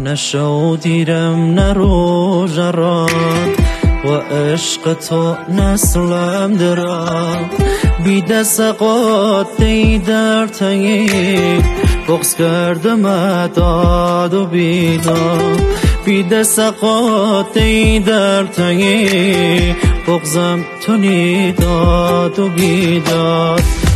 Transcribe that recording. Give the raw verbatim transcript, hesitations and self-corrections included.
نشو دیرم نه روز راد و عشق تو نسلم درام بی دست قاطی در تنگی بغض کردم داد و بیداد بی دست قاطی در تنگی بغضم تو داد و بیداد